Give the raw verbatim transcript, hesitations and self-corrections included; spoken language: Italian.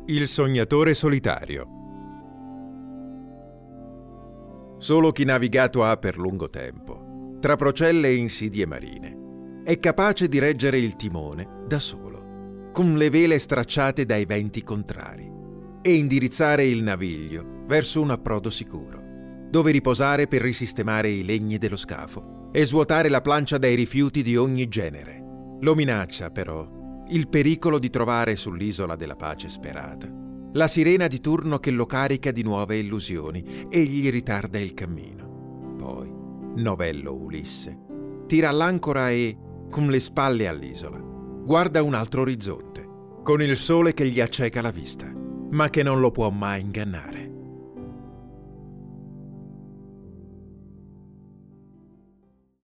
Il sognatore solitario. Solo chi navigato ha per lungo tempo, tra procelle e insidie marine, è capace di reggere il timone da solo, con le vele stracciate dai venti contrari, e indirizzare il naviglio verso un approdo sicuro, dove riposare per risistemare i legni dello scafo e svuotare la plancia dai rifiuti di ogni genere. Lo minaccia, però, il pericolo di trovare sull'isola della pace sperata la sirena di turno che lo carica di nuove illusioni e gli ritarda il cammino. Poi, novello Ulisse, tira l'ancora e, con le spalle all'isola, guarda un altro orizzonte, con il sole che gli acceca la vista, ma che non lo può mai ingannare.